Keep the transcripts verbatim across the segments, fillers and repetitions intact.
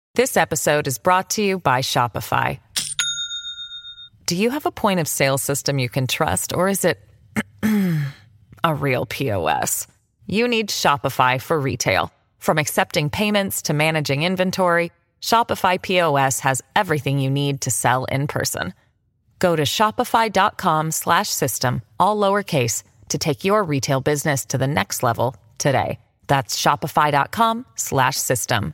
This episode is brought to you by Shopify. Do you have a point of sale system you can trust, or is it a real P O S? You need Shopify for retail. From accepting payments to managing inventory, Shopify P O S has everything you need to sell in person. Go to shopify.com slash system, all lowercase, to take your retail business to the next level today. That's shopify.com slash system.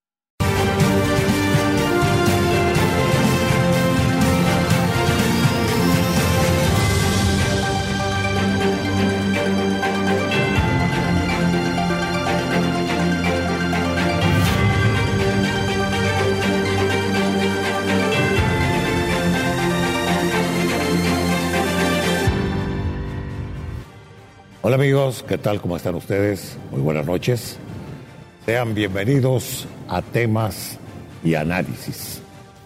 Hola amigos, ¿qué tal? ¿Cómo están ustedes? Muy buenas noches. Sean bienvenidos a Temas y Análisis.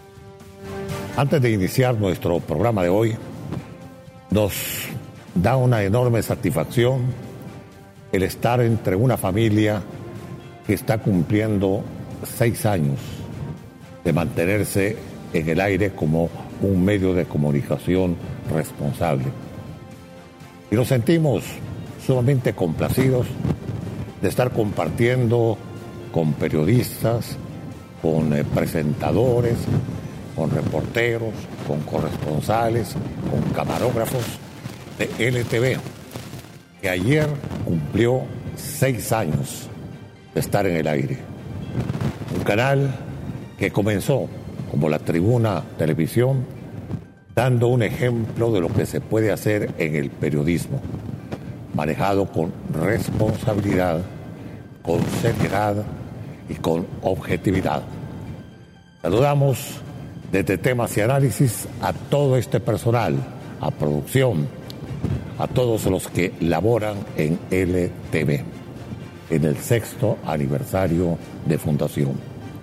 Antes de iniciar nuestro programa de hoy, nos da una enorme satisfacción el estar entre una familia que está cumpliendo seis años de mantenerse en el aire como un medio de comunicación responsable. Y nos sentimos sumamente complacidos de estar compartiendo con periodistas, con eh, presentadores, con reporteros, con corresponsales, con camarógrafos de L T V, que ayer cumplió seis años de estar en el aire. Un canal que comenzó como La Tribuna Televisión, dando un ejemplo de lo que se puede hacer en el periodismo, manejado con responsabilidad, con seriedad y con objetividad. Saludamos desde Temas y Análisis a todo este personal, a producción, a todos los que laboran en L T V, en el sexto aniversario de fundación.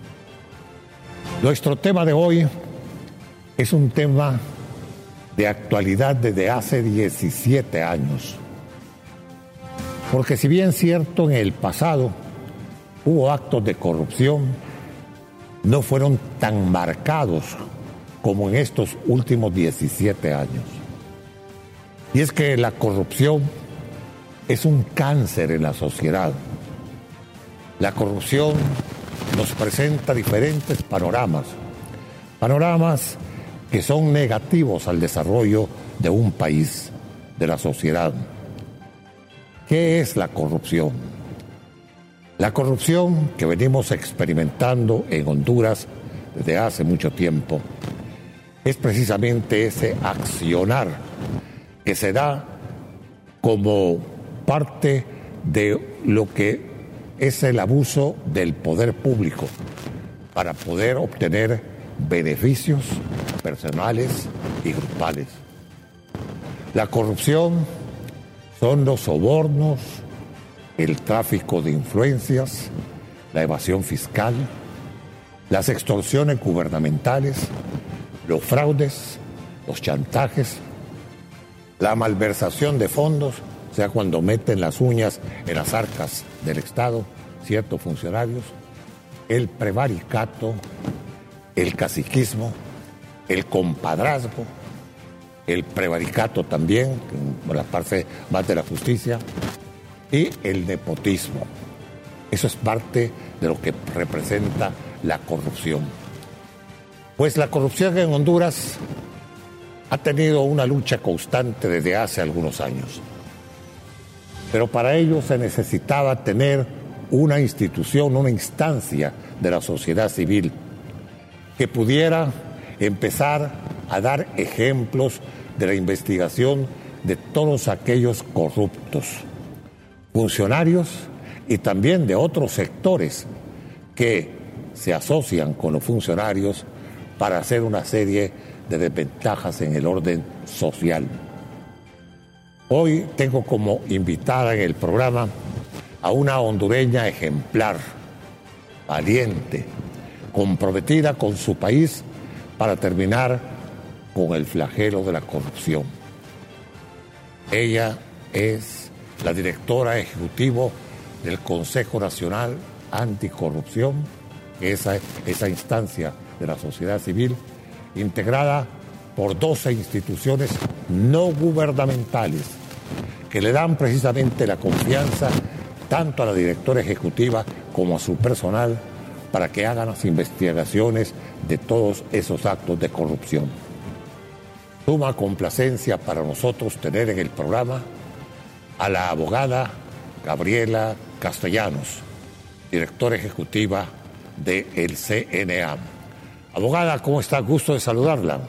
Nuestro tema de hoy es un tema de actualidad desde hace diecisiete años. Porque si bien es cierto, en el pasado hubo actos de corrupción, no fueron tan marcados como en estos últimos diecisiete años. Y es que la corrupción es un cáncer en la sociedad. La corrupción nos presenta diferentes panoramas, panoramas que son negativos al desarrollo de un país, de la sociedad. ¿Qué es la corrupción? La corrupción que venimos experimentando en Honduras desde hace mucho tiempo es precisamente ese accionar que se da como parte de lo que es el abuso del poder público para poder obtener beneficios personales y grupales. La corrupción son los sobornos, el tráfico de influencias, la evasión fiscal, las extorsiones gubernamentales, los fraudes, los chantajes, la malversación de fondos, o sea, cuando meten las uñas en las arcas del Estado ciertos funcionarios, el prevaricato, el caciquismo, el compadrazgo, el prevaricato también, por la parte más de la justicia, y el nepotismo. Eso es parte de lo que representa la corrupción. Pues la corrupción en Honduras ha tenido una lucha constante desde hace algunos años. Pero para ello se necesitaba tener una institución, una instancia de la sociedad civil que pudiera empezar a dar ejemplos de la investigación de todos aquellos corruptos, funcionarios y también de otros sectores que se asocian con los funcionarios para hacer una serie de desventajas en el orden social. Hoy tengo como invitada en el programa a una hondureña ejemplar, valiente, comprometida con su país para terminar con el flagelo de la corrupción. Ella es la directora ejecutiva del Consejo Nacional Anticorrupción esa, esa instancia de la sociedad civil, integrada por doce instituciones no gubernamentales, que le dan precisamente la confianza tanto a la directora ejecutiva como a su personal para que hagan las investigaciones de todos esos actos de corrupción. Suma complacencia para nosotros tener en el programa a la abogada Gabriela Castellanos, directora ejecutiva del C N A. Abogada, ¿cómo está? Gusto de saludarla.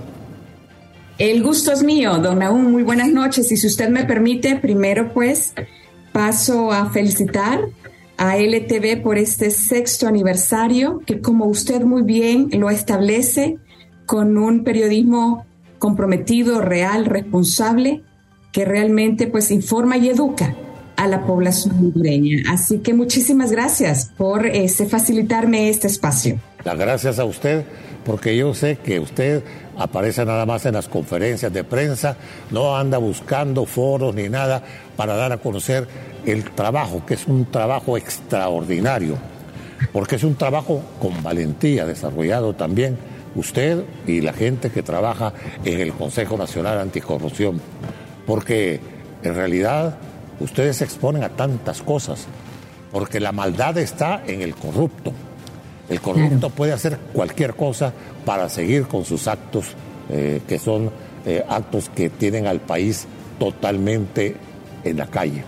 El gusto es mío, don Nahum. Muy buenas noches. Y si usted me permite, primero pues paso a felicitar a L T V por este sexto aniversario, que como usted muy bien lo establece, con un periodismo comprometido, real, responsable, que realmente pues informa y educa a la población hondureña. Así que muchísimas gracias por este, facilitarme este espacio. Las gracias a usted, porque yo sé que usted aparece nada más en las conferencias de prensa, no anda buscando foros ni nada para dar a conocer el trabajo, que es un trabajo extraordinario, porque es un trabajo con valentía desarrollado también usted y la gente que trabaja en el Consejo Nacional Anticorrupción, porque en realidad ustedes se exponen a tantas cosas, porque la maldad está en el corrupto. El corrupto claro. puede hacer cualquier cosa para seguir con sus actos, eh, que son eh, actos que tienen al país totalmente en la calle.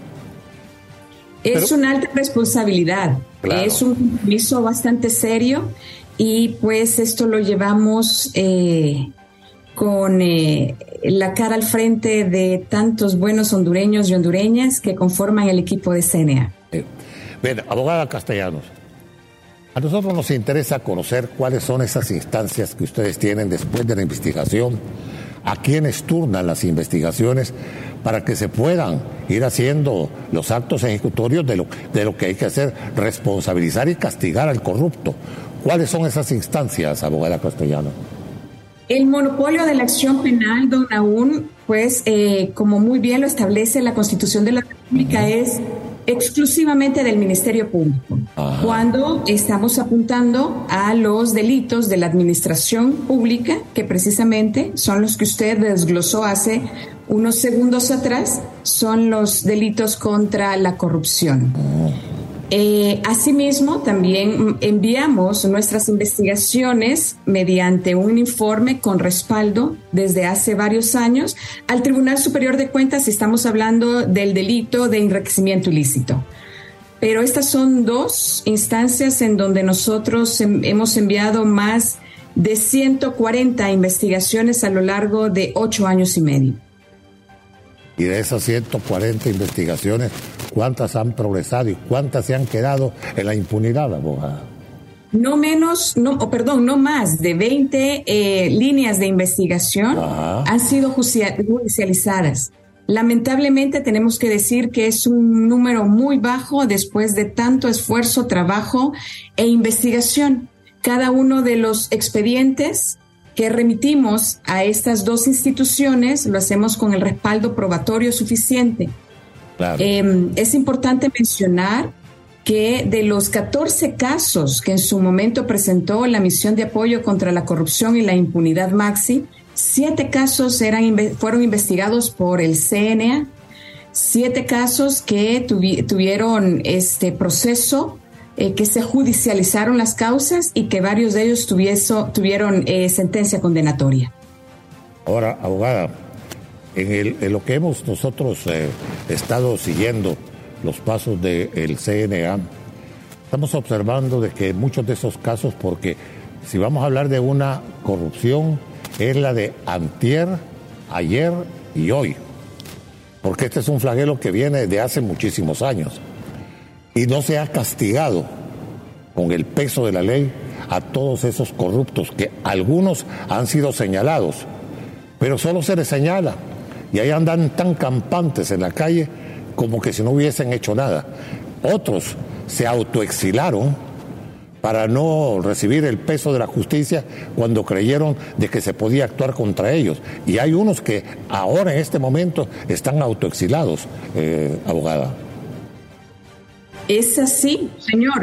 Es Pero, una alta responsabilidad, claro. es un compromiso bastante serio y pues esto lo llevamos eh, con eh, la cara al frente de tantos buenos hondureños y hondureñas que conforman el equipo de C N A. Eh, bien, abogada Castellanos, a nosotros nos interesa conocer cuáles son esas instancias que ustedes tienen después de la investigación, a quiénes turnan las investigaciones para que se puedan ir haciendo los actos ejecutorios de lo, de lo que hay que hacer, responsabilizar y castigar al corrupto. ¿Cuáles son esas instancias, abogada Castellanos? El monopolio de la acción penal, don Nahum, pues eh, como muy bien lo establece la Constitución de la República, uh-huh. es exclusivamente del Ministerio Público. Ajá. Cuando estamos apuntando a los delitos de la administración pública, que precisamente son los que usted desglosó hace unos segundos atrás, son los delitos contra la corrupción. Oh. Eh, asimismo, también enviamos nuestras investigaciones mediante un informe con respaldo desde hace varios años al Tribunal Superior de Cuentas si estamos hablando del delito de enriquecimiento ilícito. Pero estas son dos instancias en donde nosotros hemos enviado más de ciento cuarenta investigaciones a lo largo de ocho años y medio. Y de esas ciento cuarenta investigaciones, ¿cuántas han progresado y cuántas se han quedado en la impunidad, abogada? No menos, no, oh, perdón, no más de veinte eh, líneas de investigación Ajá. han sido judicializadas. Lamentablemente tenemos que decir que es un número muy bajo después de tanto esfuerzo, trabajo e investigación. Cada uno de los expedientes que remitimos a estas dos instituciones lo hacemos con el respaldo probatorio suficiente. Claro. Eh, es importante mencionar que de los catorce casos que en su momento presentó la Misión de Apoyo contra la Corrupción y la Impunidad MAXI, siete casos eran, fueron investigados por el C N A, siete casos que tuvi, tuvieron este proceso, eh, que se judicializaron las causas y que varios de ellos tuvieso, tuvieron eh, sentencia condenatoria. Ahora, abogada, en, el, en lo que hemos nosotros eh, estado siguiendo los pasos del C N A, estamos observando de que muchos de esos casos, porque si vamos a hablar de una corrupción, es la de antier, ayer y hoy, porque este es un flagelo que viene de hace muchísimos años y no se ha castigado con el peso de la ley a todos esos corruptos, que algunos han sido señalados, pero solo se les señala y ahí andan tan campantes en la calle como que si no hubiesen hecho nada. Otros se autoexilaron para no recibir el peso de la justicia cuando creyeron de que se podía actuar contra ellos. Y hay unos que ahora en este momento están autoexilados, eh, abogada. Es así, señor.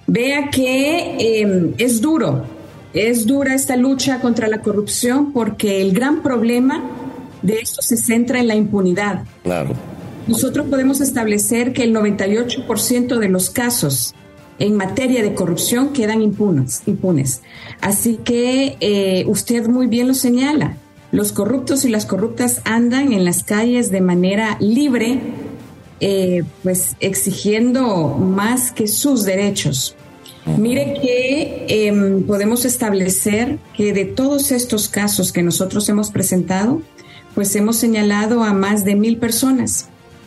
vea que eh, es duro, es dura esta lucha contra la corrupción porque el gran problema de esto se centra en la impunidad. Claro. Nosotros podemos establecer que el noventa y ocho por ciento de los casos en materia de corrupción quedan impunes. impunes. Así que eh, usted muy bien lo señala. Los corruptos y las corruptas andan en las calles de manera libre, eh, pues exigiendo más que sus derechos. Mire que eh, podemos establecer que de todos estos casos que nosotros hemos presentado, pues hemos señalado a más de mil personas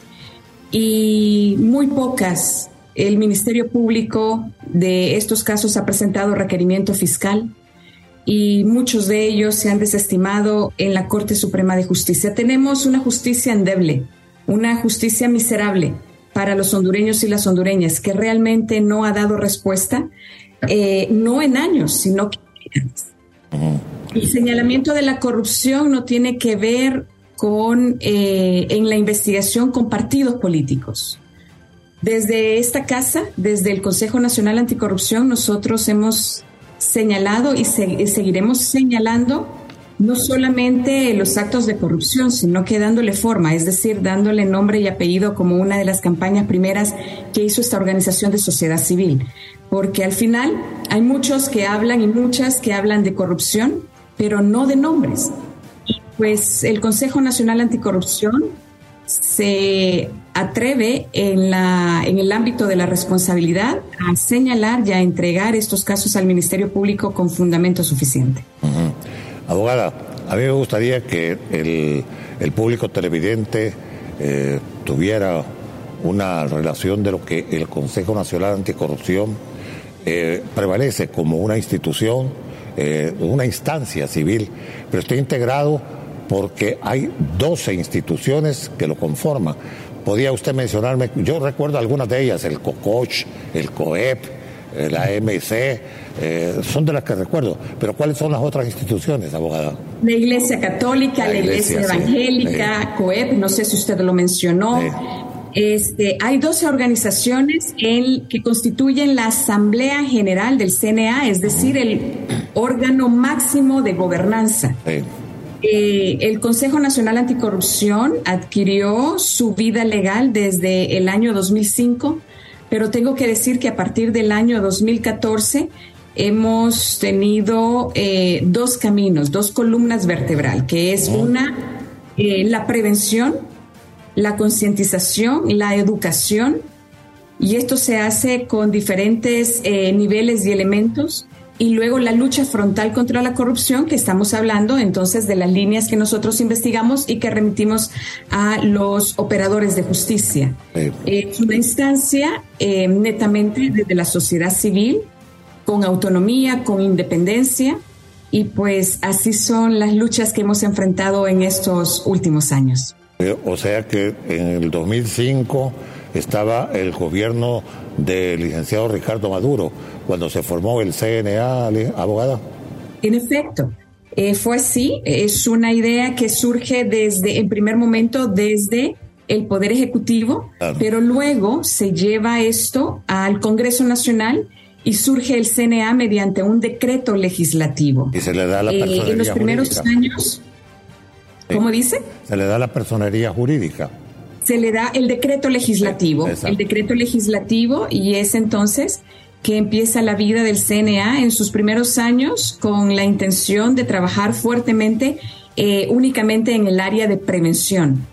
y muy pocas. El Ministerio Público de estos casos ha presentado requerimiento fiscal y muchos de ellos se han desestimado en la Corte Suprema de Justicia. Tenemos una justicia endeble, una justicia miserable para los hondureños y las hondureñas que realmente no ha dado respuesta, eh, no en años, sino que en años. El señalamiento de la corrupción no tiene que ver con eh, en la investigación con partidos políticos. Desde esta casa, desde el Consejo Nacional Anticorrupción, nosotros hemos señalado y, se, y seguiremos señalando no solamente los actos de corrupción, sino que dándole forma, es decir, dándole nombre y apellido como una de las campañas primeras que hizo esta organización de sociedad civil. Porque al final hay muchos que hablan y muchas que hablan de corrupción, pero no de nombres. Y pues el Consejo Nacional Anticorrupción se atreve en, la, en el ámbito de la responsabilidad a señalar y a entregar estos casos al Ministerio Público con fundamento suficiente. Uh-huh. Abogada, a mí me gustaría que el, el público televidente eh, tuviera una relación de lo que el Consejo Nacional Anticorrupción eh, prevalece como una institución, eh, una instancia civil, pero está integrado porque hay doce instituciones que lo conforman. ¿Podría usted mencionarme? Yo recuerdo algunas de ellas, el COCOCH, el COEP, la A M C, eh, son de las que recuerdo. Pero ¿cuáles son las otras instituciones, abogada? La Iglesia Católica, la, la Iglesia, Iglesia Evangélica, sí, COEP, no sé si usted lo mencionó. Sí. Este, hay doce organizaciones en, que constituyen la Asamblea General del C N A, es decir, el órgano máximo de gobernanza. Sí. Eh, el Consejo Nacional Anticorrupción adquirió su vida legal desde el año dos mil cinco, pero tengo que decir que a partir del año dos mil catorce hemos tenido eh, dos caminos, dos columnas vertebral, que es una, eh, la prevención, la concientización, la educación, y esto se hace con diferentes eh, niveles y elementos. Y luego la lucha frontal contra la corrupción, que estamos hablando entonces de las líneas que nosotros investigamos y que remitimos a los operadores de justicia. Sí. Es una instancia eh, netamente desde la sociedad civil, con autonomía, con independencia, y pues así son las luchas que hemos enfrentado en estos últimos años. O sea que en el dos mil cinco estaba el gobierno del licenciado Ricardo Maduro, cuando se formó el C N A, abogada. En efecto, eh, fue así. Es una idea que surge desde, en primer momento, desde el Poder Ejecutivo, claro, pero luego se lleva esto al Congreso Nacional y surge el C N A mediante un decreto legislativo. Y se le da la personería eh, en los primeros jurídica. años, ¿cómo sí. dice? Se le da la personería jurídica. Se le da el decreto legislativo, sí, el decreto legislativo, y es entonces que empieza la vida del C N A en sus primeros años con la intención de trabajar fuertemente eh, únicamente en el área de prevención.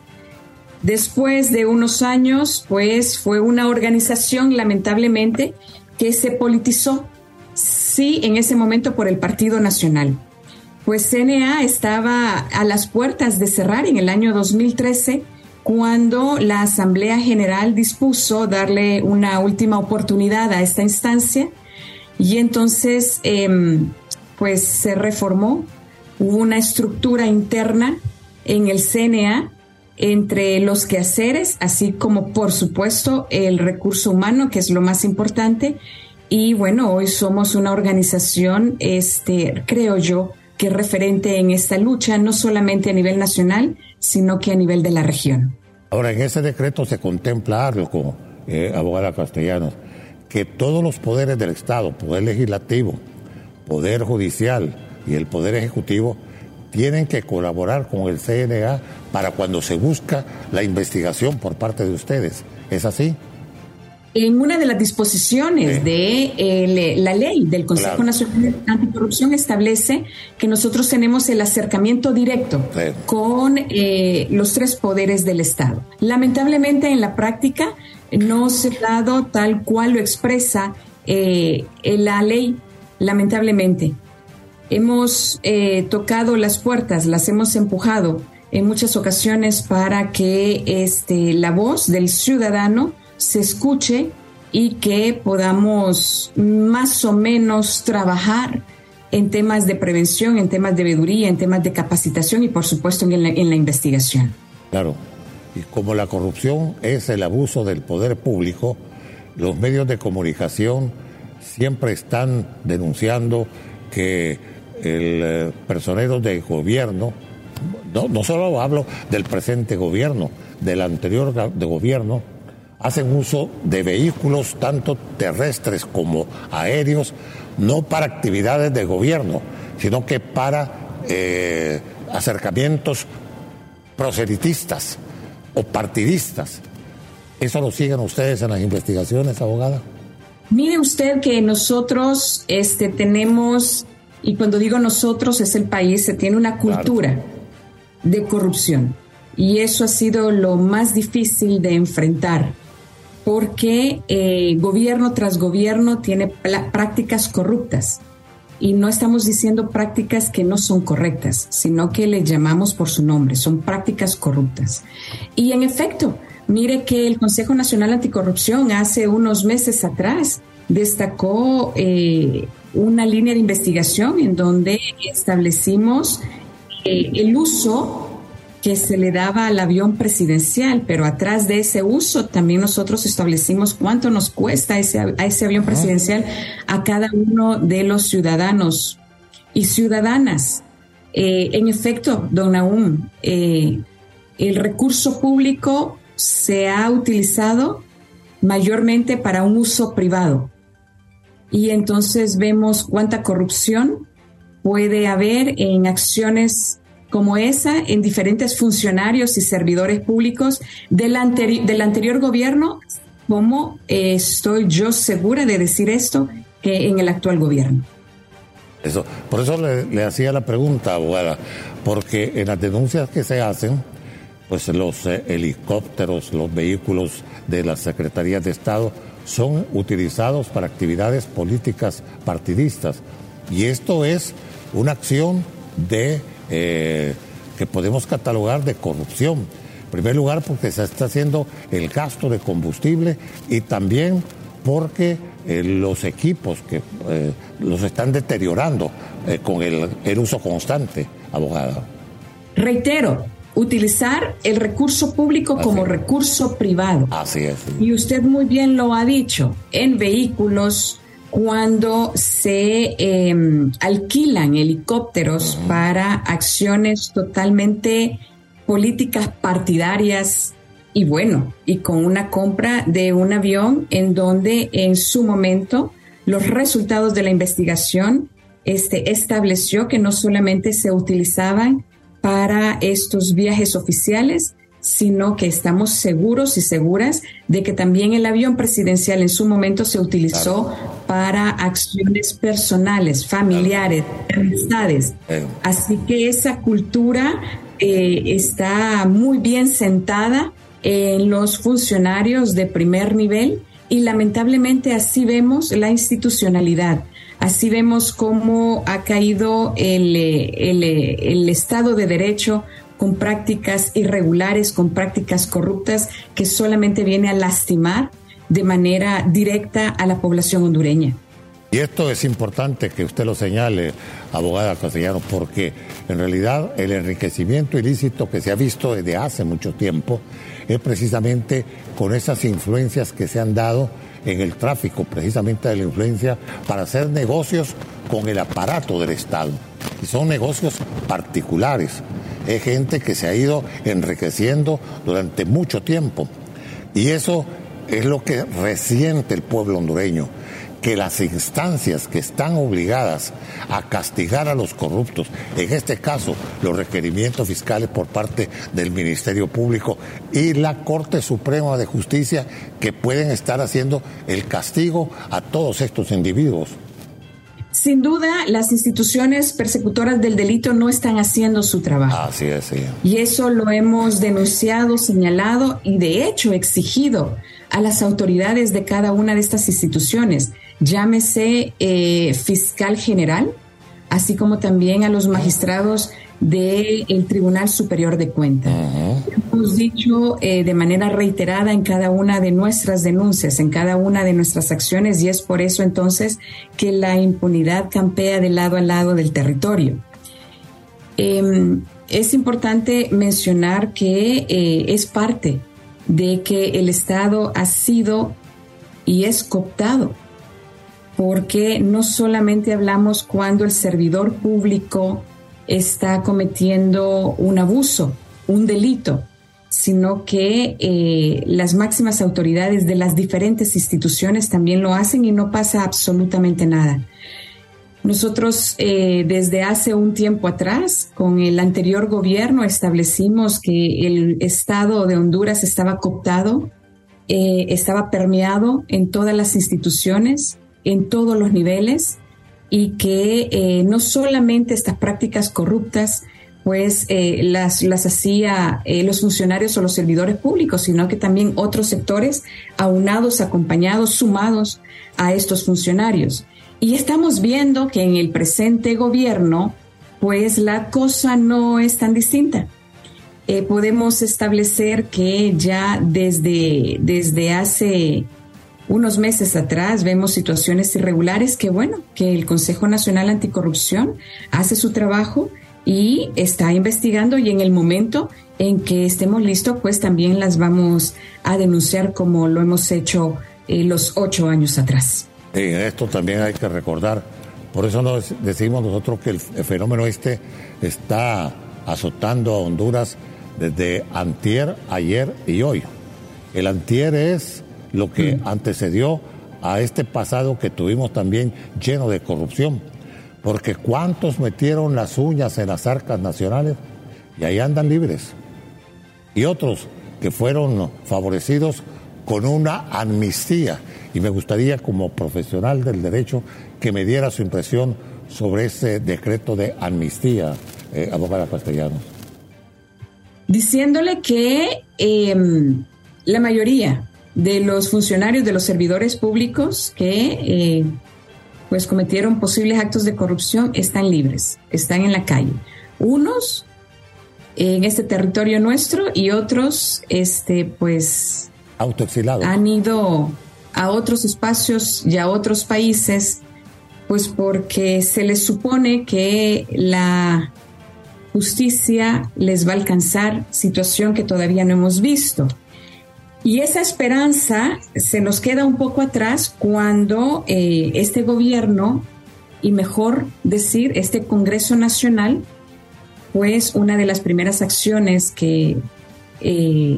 Después de unos años, pues fue una organización lamentablemente que se politizó, sí, en ese momento por el Partido Nacional. Pues C N A estaba a las puertas de cerrar en el año dos mil trece, cuando la Asamblea General dispuso darle una última oportunidad a esta instancia, y entonces eh, pues se reformó, hubo una estructura interna en el C N A entre los quehaceres, así como por supuesto el recurso humano, que es lo más importante, y bueno, hoy somos una organización, este, creo yo, que es referente en esta lucha, no solamente a nivel nacional, sino que a nivel de la región. Ahora, en ese decreto se contempla algo, eh, abogada Castellanos, que todos los poderes del Estado, poder legislativo, poder judicial y el poder ejecutivo, tienen que colaborar con el C N A para cuando se busca la investigación por parte de ustedes. ¿Es así? En una de las disposiciones sí. de eh, la ley del Consejo claro. Nacional Anticorrupción establece que nosotros tenemos el acercamiento directo sí. con eh, los tres poderes del Estado. Lamentablemente en la práctica no se ha dado tal cual lo expresa eh, la ley, lamentablemente. Hemos eh, tocado las puertas, las hemos empujado en muchas ocasiones para que este, la voz del ciudadano se escuche y que podamos más o menos trabajar en temas de prevención, en temas de veeduría, en temas de capacitación y por supuesto en la, en la investigación. Claro, y como la corrupción es el abuso del poder público, los medios de comunicación siempre están denunciando que el eh, personero de gobierno, no, no solo hablo del presente gobierno, del anterior de gobierno, hacen uso de vehículos tanto terrestres como aéreos, no para actividades de gobierno, sino que para eh, acercamientos proselitistas o partidistas. ¿Eso lo siguen ustedes en las investigaciones, abogada? Mire usted que nosotros este, tenemos, y cuando digo nosotros es el país, se tiene una cultura claro. de corrupción. Y eso ha sido lo más difícil de enfrentar, porque eh, gobierno tras gobierno tiene pl- prácticas corruptas. Y no estamos diciendo prácticas que no son correctas, sino que le llamamos por su nombre, son prácticas corruptas. Y en efecto, mire que el Consejo Nacional Anticorrupción hace unos meses atrás destacó eh, una línea de investigación en donde establecimos eh, el uso que se le daba al avión presidencial, pero atrás de ese uso también nosotros establecimos cuánto nos cuesta ese, a ese avión presidencial a cada uno de los ciudadanos y ciudadanas. Eh, en efecto, don Nahum, eh, el recurso público se ha utilizado mayormente para un uso privado. Y entonces vemos cuánta corrupción puede haber en acciones como esa en diferentes funcionarios y servidores públicos del, anteri- del anterior gobierno, como eh, estoy yo segura de decir esto, que en el actual gobierno. Eso, por eso le, le hacía la pregunta, abogada, porque en las denuncias que se hacen, pues los eh, helicópteros, los vehículos de las secretarías de Estado son utilizados para actividades políticas partidistas. Y esto es una acción de Eh, que podemos catalogar de corrupción. En primer lugar, porque se está haciendo el gasto de combustible y también porque eh, los equipos que eh, los están deteriorando eh, con el, el uso constante, abogada. Reitero, utilizar el recurso público Así como es. recurso privado. Así es. Sí. Y usted muy bien lo ha dicho, en vehículos, cuando se eh, alquilan helicópteros uh-huh. para acciones totalmente políticas partidarias y bueno, y con una compra de un avión en donde en su momento los resultados de la investigación este, estableció que no solamente se utilizaban para estos viajes oficiales, sino que estamos seguros y seguras de que también el avión presidencial en su momento se utilizó claro. para acciones personales, familiares, claro. amistades. Eh. Así que esa cultura eh, está muy bien sentada en los funcionarios de primer nivel y lamentablemente así vemos la institucionalidad. Así vemos cómo ha caído el, el, el Estado de Derecho con prácticas irregulares, con prácticas corruptas que solamente viene a lastimar de manera directa a la población hondureña. Y esto es importante que usted lo señale, abogada Castellano, porque en realidad el enriquecimiento ilícito que se ha visto desde hace mucho tiempo es precisamente con esas influencias que se han dado en el tráfico, precisamente de la influencia para hacer negocios con el aparato del Estado. Y son negocios particulares. Es gente que se ha ido enriqueciendo durante mucho tiempo. Y eso es lo que resiente el pueblo hondureño, que las instancias que están obligadas a castigar a los corruptos, en este caso los requerimientos fiscales por parte del Ministerio Público y la Corte Suprema de Justicia, que pueden estar haciendo el castigo a todos estos individuos. Sin duda, las instituciones persecutoras del delito no están haciendo su trabajo. Así es, sí. Y eso lo hemos denunciado, señalado y de hecho exigido a las autoridades de cada una de estas instituciones, llámese eh, fiscal general, así como también a los magistrados del Tribunal Superior de Cuentas. Uh-huh. Hemos dicho eh, de manera reiterada en cada una de nuestras denuncias, en cada una de nuestras acciones, y es por eso entonces que la impunidad campea de lado a lado del territorio. Eh, es importante mencionar que eh, es parte de que el Estado ha sido y es cooptado, porque no solamente hablamos cuando el servidor público está cometiendo un abuso, un delito, sino que eh, las máximas autoridades de las diferentes instituciones también lo hacen y no pasa absolutamente nada. Nosotros eh, desde hace un tiempo atrás, con el anterior gobierno, establecimos que el Estado de Honduras estaba cooptado, eh, estaba permeado en todas las instituciones, en todos los niveles, y que eh, no solamente estas prácticas corruptas pues eh, las, las hacía eh, los funcionarios o los servidores públicos, sino que también otros sectores aunados, acompañados, sumados a estos funcionarios. Y estamos viendo que en el presente gobierno pues la cosa no es tan distinta. Eh, podemos establecer que ya desde, desde hace unos meses atrás vemos situaciones irregulares que, bueno, que el Consejo Nacional Anticorrupción hace su trabajo y está investigando, y en el momento en que estemos listos, pues también las vamos a denunciar como lo hemos hecho eh, los ocho años atrás. En esto también hay que recordar, por eso nos decimos nosotros que el fenómeno este está azotando a Honduras desde antier, ayer y hoy. El antier es lo que antecedió a este pasado que tuvimos también lleno de corrupción, porque cuántos metieron las uñas en las arcas nacionales y ahí andan libres, y otros que fueron favorecidos con una amnistía. Y me gustaría, como profesional del derecho, que me diera su impresión sobre ese decreto de amnistía, eh, abogada Castellanos. Diciéndole que eh, la mayoría de los funcionarios, de los servidores públicos que eh, pues cometieron posibles actos de corrupción están libres, están en la calle. Unos en este territorio nuestro y otros este pues autoexilados. Han ido a otros espacios y a otros países, pues porque se les supone que la justicia les va a alcanzar, situación que todavía no hemos visto. Y esa esperanza se nos queda un poco atrás cuando eh, este gobierno, y mejor decir, este Congreso Nacional, pues una de las primeras acciones que eh,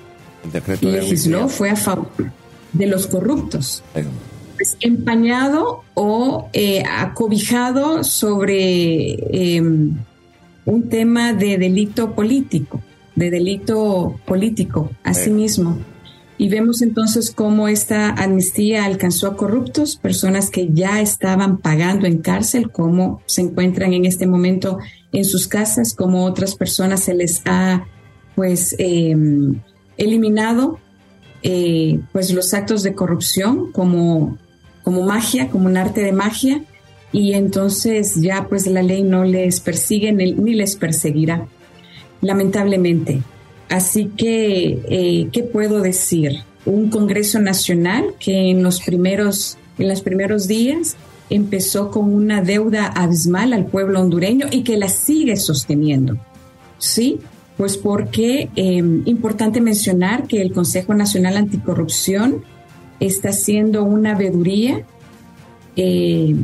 legisló fue a favor de los corruptos. Pues, empañado o eh, acobijado sobre eh, un tema de delito político, de delito político, asimismo. Y vemos entonces cómo esta amnistía alcanzó a corruptos, personas que ya estaban pagando en cárcel, cómo se encuentran en este momento en sus casas, cómo otras personas se les ha pues eh, eliminado eh, pues los actos de corrupción como, como magia, como un arte de magia, y entonces ya pues la ley no les persigue ni, ni les perseguirá, lamentablemente. Así que, eh, ¿qué puedo decir? Un Congreso Nacional que en los primeros, en los primeros días empezó con una deuda abismal al pueblo hondureño y que la sigue sosteniendo. ¿Sí? Pues porque eh, importante mencionar que el Consejo Nacional Anticorrupción está haciendo una veeduría eh,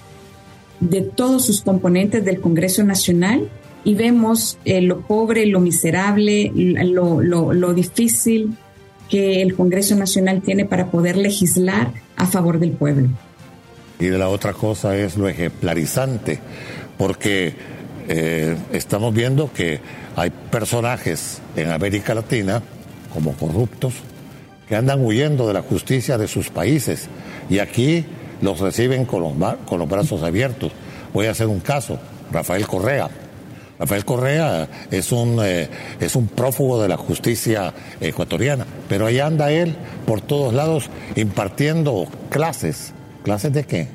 de todos sus componentes del Congreso Nacional, y vemos eh, lo pobre, lo miserable, lo, lo, lo difícil que el Congreso Nacional tiene para poder legislar a favor del pueblo. Y de la otra cosa es lo ejemplarizante, porque eh, estamos viendo que hay personajes en América Latina, como corruptos, que andan huyendo de la justicia de sus países, y aquí los reciben con los, con los brazos abiertos. Voy a hacer un caso, Rafael Correa. Rafael Correa es un, eh, es un prófugo de la justicia ecuatoriana, pero ahí anda él por todos lados impartiendo clases. ¿Clases de qué?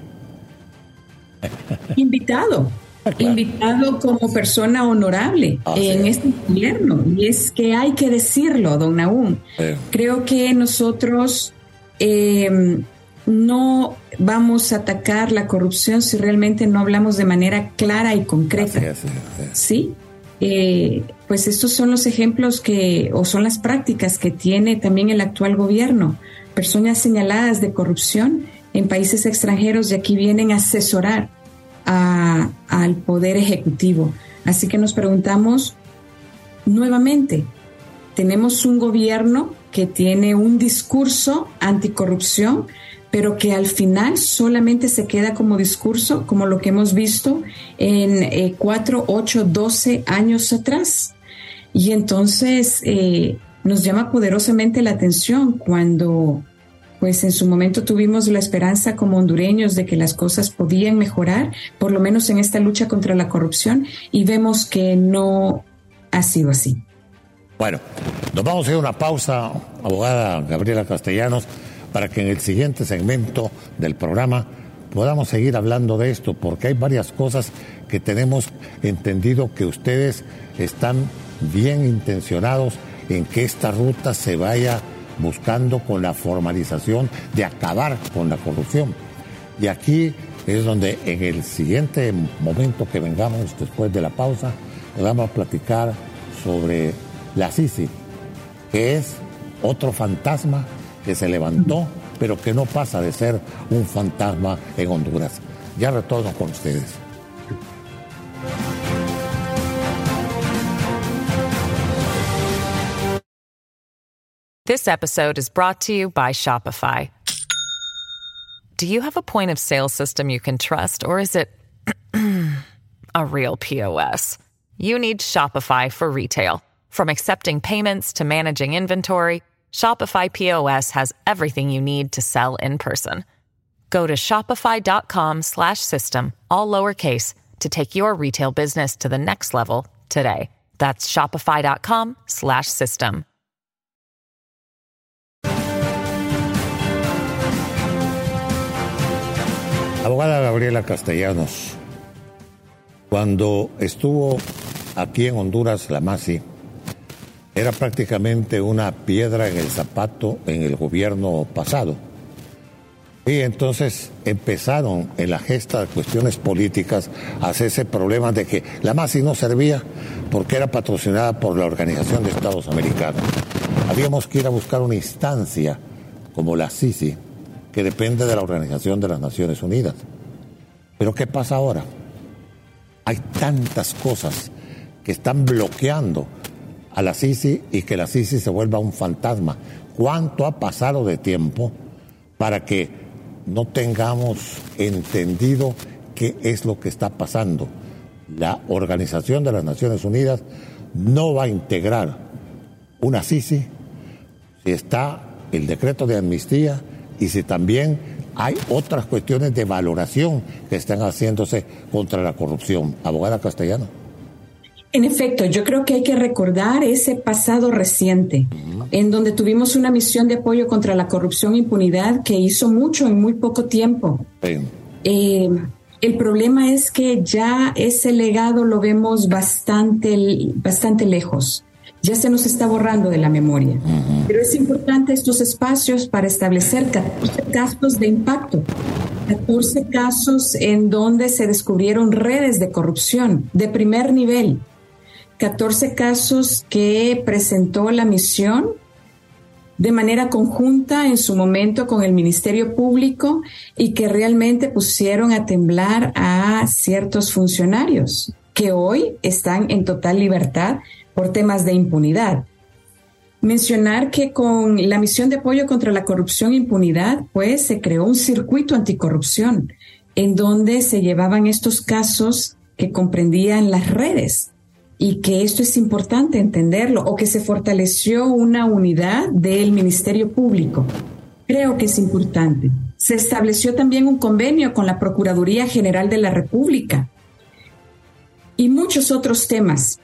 Invitado. Claro. Invitado como persona honorable ah, en sí. este gobierno. Y es que hay que decirlo, don Nahum. Sí. Creo que nosotros eh, no vamos a atacar la corrupción si realmente no hablamos de manera clara y concreta. Sí, sí, sí. ¿Sí? Eh, pues estos son los ejemplos que, o son las prácticas que tiene también el actual gobierno. Personas señaladas de corrupción en países extranjeros y aquí vienen a asesorar a, al Poder Ejecutivo. Así que nos preguntamos nuevamente, tenemos un gobierno que tiene un discurso anticorrupción, pero que al final solamente se queda como discurso, como lo que hemos visto en eh, cuatro, ocho, doce años atrás. Y entonces eh, nos llama poderosamente la atención cuando, pues en su momento tuvimos la esperanza como hondureños de que las cosas podían mejorar, por lo menos en esta lucha contra la corrupción, y vemos que no ha sido así. Bueno, nos vamos a ir a una pausa, abogada Gabriela Castellanos, para que en el siguiente segmento del programa podamos seguir hablando de esto, porque hay varias cosas que tenemos entendido que ustedes están bien intencionados en que esta ruta se vaya buscando con la formalización de acabar con la corrupción. Y aquí es donde en el siguiente momento que vengamos después de la pausa, nos vamos a platicar sobre la Sisi, que es otro fantasma que se levantó, pero que no pasa de ser un fantasma en Honduras. Ya retorno con ustedes. This episode is brought to you by Shopify. Do you have a point of sale system you can trust, or is it a real P O S? You need Shopify for retail. From accepting payments to managing inventory, Shopify P O S has everything you need to sell in person. Go to shopify.com slash system, all lowercase, to take your retail business to the next level today. That's shopify.com slash system. Abogada Gabriela Castellanos, cuando estuvo aquí en Honduras la Masi, era prácticamente una piedra en el zapato en el gobierno pasado. Y entonces empezaron en la gesta de cuestiones políticas a hacerse problemas de que la Masi no servía porque era patrocinada por la Organización de Estados Americanos. Habíamos que ir a buscar una instancia como la Sisi, que depende de la Organización de las Naciones Unidas. Pero ¿qué pasa ahora? Hay tantas cosas que están bloqueando a la Sisi y que la Sisi se vuelva un fantasma. ¿Cuánto ha pasado de tiempo para que no tengamos entendido qué es lo que está pasando? La Organización de las Naciones Unidas no va a integrar una Sisi si está el decreto de amnistía y si también hay otras cuestiones de valoración que están haciéndose contra la corrupción. Abogada Castellano. En efecto, yo creo que hay que recordar ese pasado reciente, uh-huh. en donde tuvimos una misión de apoyo contra la corrupción e impunidad que hizo mucho en muy poco tiempo. Sí. Eh, el problema es que ya ese legado lo vemos bastante, bastante lejos. Ya se nos está borrando de la memoria. Uh-huh. Pero es importante estos espacios para establecer catorce casos de impacto, catorce casos en donde se descubrieron redes de corrupción de primer nivel, catorce casos que presentó la misión de manera conjunta en su momento con el Ministerio Público y que realmente pusieron a temblar a ciertos funcionarios que hoy están en total libertad por temas de impunidad. Mencionar que con la misión de apoyo contra la corrupción e impunidad, pues se creó un circuito anticorrupción en donde se llevaban estos casos que comprendían las redes, y que esto es importante entenderlo, o que se fortaleció una unidad del Ministerio Público. Creo que es importante. Se estableció también un convenio con la Procuraduría General de la República y muchos otros temas.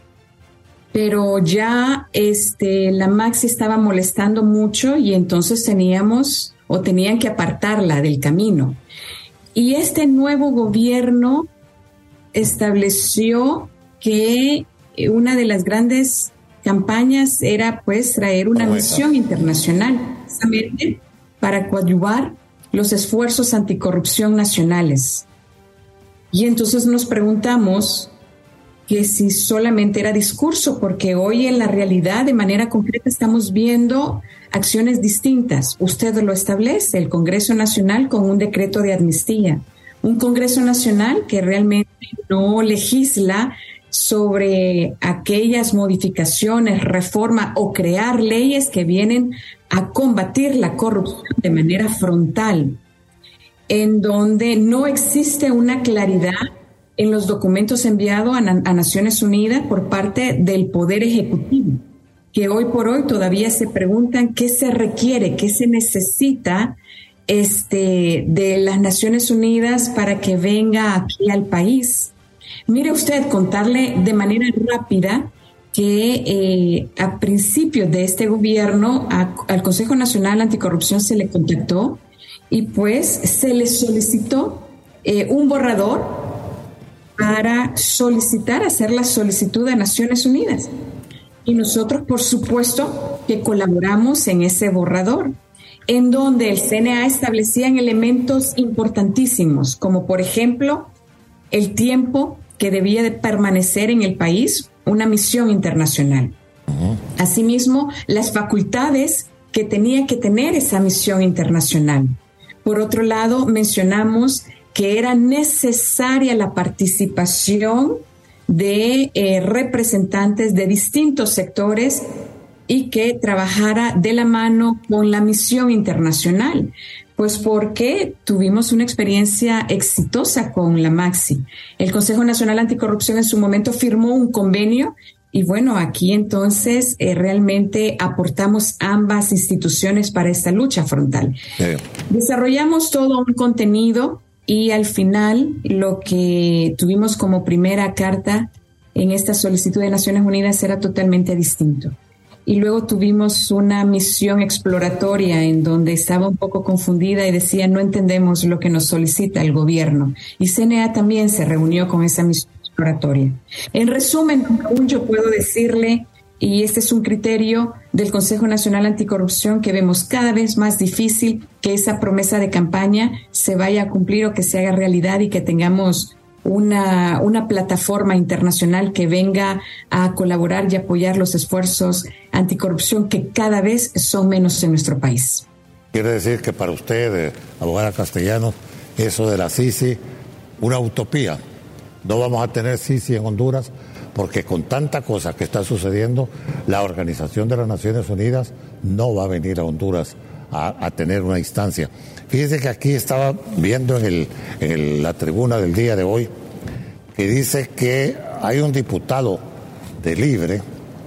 Pero ya este, la Maxi estaba molestando mucho y entonces teníamos o tenían que apartarla del camino. Y este nuevo gobierno estableció que una de las grandes campañas era pues traer una misión internacional precisamente para coadyuvar los esfuerzos anticorrupción nacionales. Y entonces nos preguntamos que si solamente era discurso, porque hoy en la realidad de manera concreta estamos viendo acciones distintas. Usted lo establece, el Congreso Nacional con un decreto de amnistía, un Congreso Nacional que realmente no legisla sobre aquellas modificaciones, reforma o crear leyes que vienen a combatir la corrupción de manera frontal, en donde no existe una claridad en los documentos enviados a, a Naciones Unidas por parte del Poder Ejecutivo, que hoy por hoy todavía se preguntan qué se requiere, qué se necesita este, de las Naciones Unidas para que venga aquí al país. Mire usted, contarle de manera rápida que eh, a principios de este gobierno a, al Consejo Nacional Anticorrupción se le contactó y pues se le solicitó eh, un borrador para solicitar, hacer la solicitud a Naciones Unidas. Y nosotros, por supuesto, que colaboramos en ese borrador, en donde el C N A establecía elementos importantísimos, como por ejemplo el tiempo que debía de permanecer en el país una misión internacional. Uh-huh. Asimismo, las facultades que tenía que tener esa misión internacional. Por otro lado, mencionamos que era necesaria la participación de eh, representantes de distintos sectores y que trabajara de la mano con la misión internacional. Pues porque tuvimos una experiencia exitosa con la Maxi. El Consejo Nacional Anticorrupción en su momento firmó un convenio y bueno, aquí entonces eh, realmente aportamos ambas instituciones para esta lucha frontal. Sí. Desarrollamos todo un contenido y al final lo que tuvimos como primera carta en esta solicitud de Naciones Unidas era totalmente distinto. Y luego tuvimos una misión exploratoria en donde estaba un poco confundida y decía, no entendemos lo que nos solicita el gobierno. Y C N A también se reunió con esa misión exploratoria. En resumen, aún yo puedo decirle, y este es un criterio del Consejo Nacional Anticorrupción, que vemos cada vez más difícil que esa promesa de campaña se vaya a cumplir o que se haga realidad y que tengamos Una, una plataforma internacional que venga a colaborar y apoyar los esfuerzos anticorrupción que cada vez son menos en nuestro país. Quiere decir que para usted, eh, abogada Castellanos, eso de la C I C I, una utopía. No vamos a tener C I C I en Honduras porque con tanta cosa que está sucediendo, la Organización de las Naciones Unidas no va a venir a Honduras a, a tener una instancia. Fíjese que aquí estaba viendo en, el, en el, la tribuna del día de hoy que dice que hay un diputado de Libre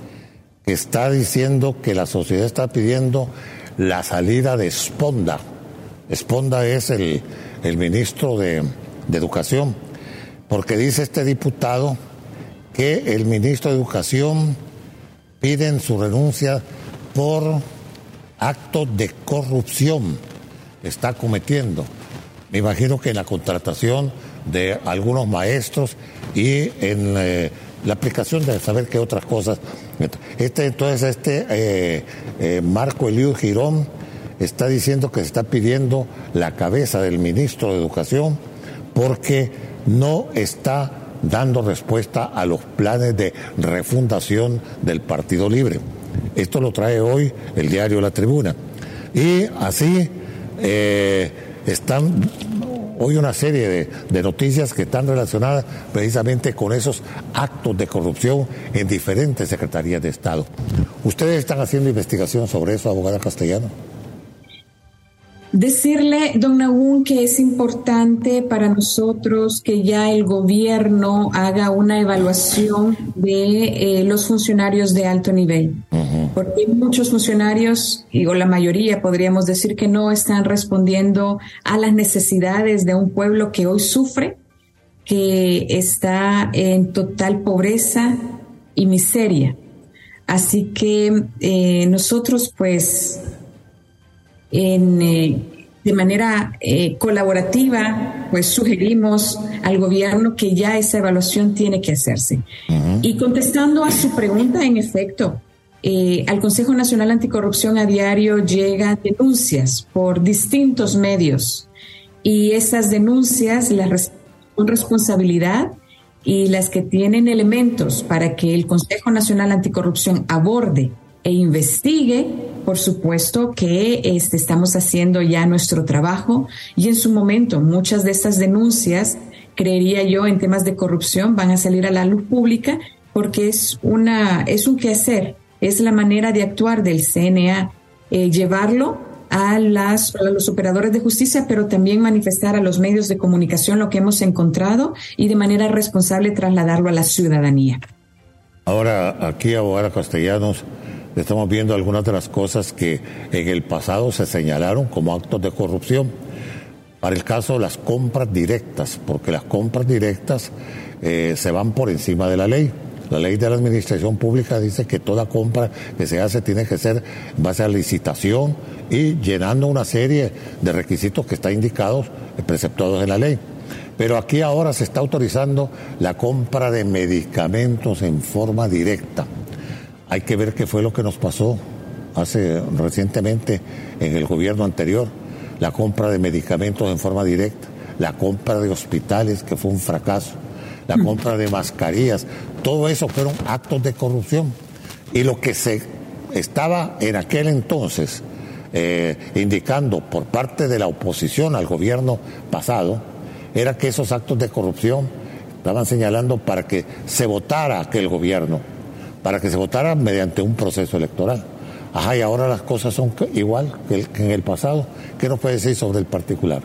que está diciendo que la sociedad está pidiendo la salida de Esponda. Esponda es el, el ministro de, de Educación, porque dice este diputado que el ministro de Educación pide su renuncia por actos de corrupción está cometiendo. Me imagino que en la contratación de algunos maestros y en eh, la aplicación de saber qué otras cosas. Este, entonces, este eh, eh, Marco Eliud Girón está diciendo que se está pidiendo la cabeza del ministro de Educación porque no está dando respuesta a los planes de refundación del Partido Libre. Esto lo trae hoy el diario La Tribuna. Y así eh, están hoy una serie de, de noticias que están relacionadas precisamente con esos actos de corrupción en diferentes secretarías de Estado. ¿Ustedes están haciendo investigación sobre eso, abogada Castellano? Decirle, don Nahum, que es importante para nosotros que ya el gobierno haga una evaluación de eh, los funcionarios de alto nivel. Uh-huh. Porque muchos funcionarios, y, o la mayoría podríamos decir que no están respondiendo a las necesidades de un pueblo que hoy sufre, que está en total pobreza y miseria. Así que eh, nosotros pues... En, eh, de manera eh, colaborativa, pues sugerimos al gobierno que ya esa evaluación tiene que hacerse. Uh-huh. Y contestando a su pregunta, en efecto, eh, al Consejo Nacional Anticorrupción a diario llegan denuncias por distintos medios y esas denuncias las res- con responsabilidad y las que tienen elementos para que el Consejo Nacional Anticorrupción aborde e investigue, por supuesto que este, estamos haciendo ya nuestro trabajo y en su momento muchas de estas denuncias, creería yo, en temas de corrupción van a salir a la luz pública porque es una es un quehacer, es la manera de actuar del C N A, eh, llevarlo a, las, a los operadores de justicia, pero también manifestar a los medios de comunicación lo que hemos encontrado y de manera responsable trasladarlo a la ciudadanía. Ahora, aquí, abogada Castellanos, estamos viendo algunas de las cosas que en el pasado se señalaron como actos de corrupción. Para el caso de las compras directas, porque las compras directas eh, se van por encima de la ley. La ley de la administración pública dice que toda compra que se hace tiene que ser en base a licitación y llenando una serie de requisitos que están indicados, preceptuados en la ley. Pero aquí ahora se está autorizando la compra de medicamentos en forma directa. Hay que ver qué fue lo que nos pasó hace recientemente en el gobierno anterior, la compra de medicamentos en forma directa, la compra de hospitales, que fue un fracaso, la compra de mascarillas, todo eso fueron actos de corrupción. Y lo que se estaba en aquel entonces eh, indicando por parte de la oposición al gobierno pasado, era que esos actos de corrupción estaban señalando para que se votara aquel gobierno, para que se votara mediante un proceso electoral. Ajá, y ahora las cosas son igual que, el, que en el pasado. ¿Qué nos puede decir sobre el particular?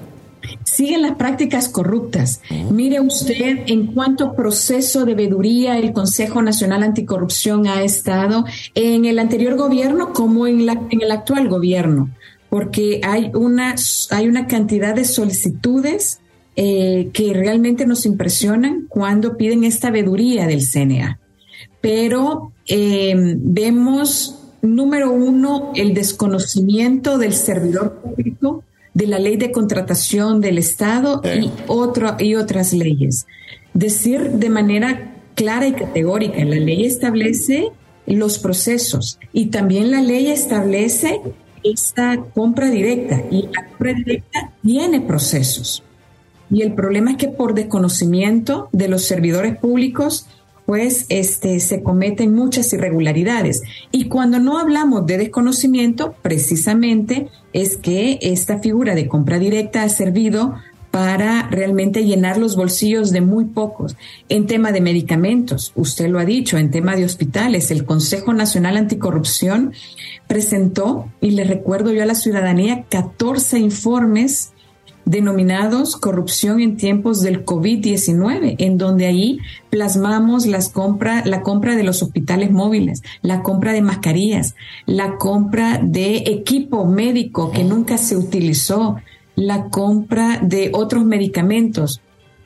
Siguen las prácticas corruptas. Uh-huh. Mire usted en cuánto proceso de veeduría el Consejo Nacional Anticorrupción ha estado en el anterior gobierno como en, la, en el actual gobierno, porque hay una, hay una cantidad de solicitudes eh, que realmente nos impresionan cuando piden esta veeduría del C N A. Pero eh, vemos, número uno, el desconocimiento del servidor público de la ley de contratación del Estado eh. y, otro, y otras leyes. Decir de manera clara y categórica, la ley establece los procesos y también la ley establece esta compra directa y la compra directa tiene procesos. Y el problema es que por desconocimiento de los servidores públicos pues este, se cometen muchas irregularidades. Y cuando no hablamos de desconocimiento, precisamente es que esta figura de compra directa ha servido para realmente llenar los bolsillos de muy pocos. En tema de medicamentos, usted lo ha dicho, en tema de hospitales, el Consejo Nacional Anticorrupción presentó, y le recuerdo yo a la ciudadanía, catorce informes denominados corrupción en tiempos del COVID diecinueve, en donde ahí plasmamos las compra, la compra de los hospitales móviles, la compra de mascarillas, la compra de equipo médico que nunca se utilizó, la compra de otros medicamentos.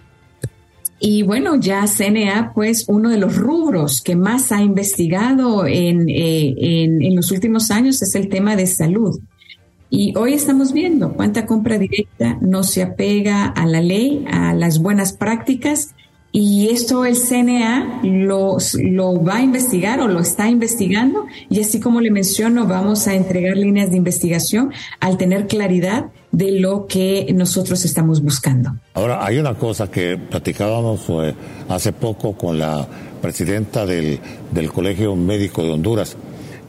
Y bueno, ya C N A, pues uno de los rubros que más ha investigado en, eh, en, en los últimos años es el tema de salud. Y hoy estamos viendo cuánta compra directa no se apega a la ley, a las buenas prácticas, y esto el C N A lo, lo va a investigar o lo está investigando, y así como le menciono, vamos a entregar líneas de investigación al tener claridad de lo que nosotros estamos buscando. Ahora, hay una cosa que platicábamos eh, hace poco con la presidenta del, del Colegio Médico de Honduras,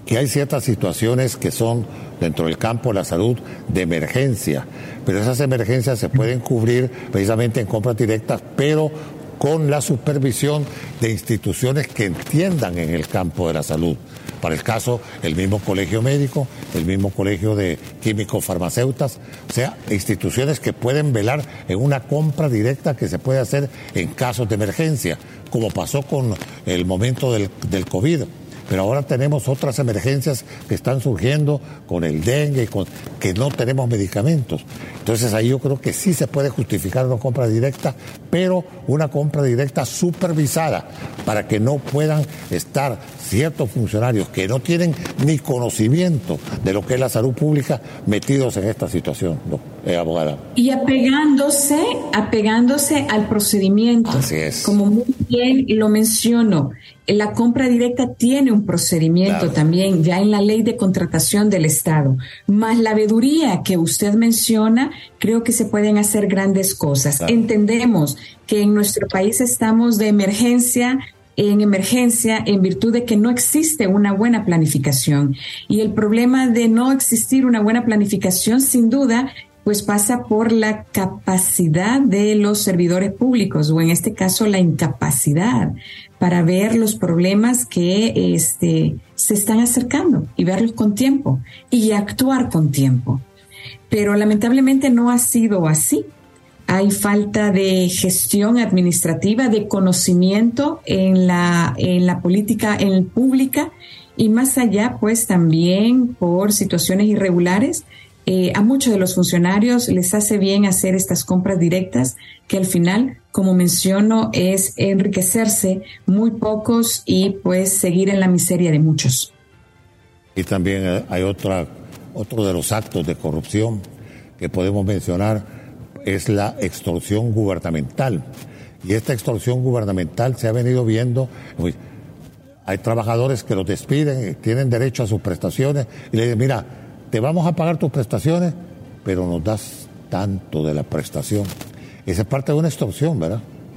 que hay ciertas situaciones que son dentro del campo de la salud de emergencia, pero esas emergencias se pueden cubrir precisamente en compras directas, pero con la supervisión de instituciones que entiendan en el campo de la salud. Para el caso, el mismo colegio médico, el mismo colegio de químicos farmacéutas, o sea, instituciones que pueden velar en una compra directa que se puede hacer en casos de emergencia, como pasó con el momento del, del COVID. Pero ahora tenemos otras emergencias que están surgiendo con el dengue, con, que no tenemos medicamentos. Entonces ahí yo creo que sí se puede justificar una compra directa, pero una compra directa supervisada para que no puedan estar ciertos funcionarios que no tienen ni conocimiento de lo que es la salud pública metidos en esta situación, ¿no? Eh, abogada. Y apegándose, apegándose al procedimiento. Así es. Como muy bien lo menciono, la compra directa tiene un procedimiento claro. también ya en la ley de contratación del Estado. Más la veeduría que usted menciona, creo que se pueden hacer grandes cosas. Claro. Entendemos que en nuestro país estamos de emergencia en emergencia en virtud de que no existe una buena planificación. Y el problema de no existir una buena planificación, sin duda, pues pasa por la capacidad de los servidores públicos, o en este caso la incapacidad para ver los problemas que este, se están acercando y verlos con tiempo y actuar con tiempo. Pero lamentablemente no ha sido así. Hay falta de gestión administrativa, de conocimiento en la, en la política en pública, y más allá, pues también por situaciones irregulares. Eh, a muchos de los funcionarios les hace bien hacer estas compras directas, que al final, como menciono, es enriquecerse muy pocos y pues seguir en la miseria de muchos. Y también hay otra, otro de los actos de corrupción que podemos mencionar, es la extorsión gubernamental. Y esta extorsión gubernamental se ha venido viendo. Hay trabajadores que los despiden, tienen derecho a sus prestaciones, y le dicen, mira, te vamos a pagar tus prestaciones, pero nos das tanto de la prestación. Esa es parte de una extorsión, ¿verdad?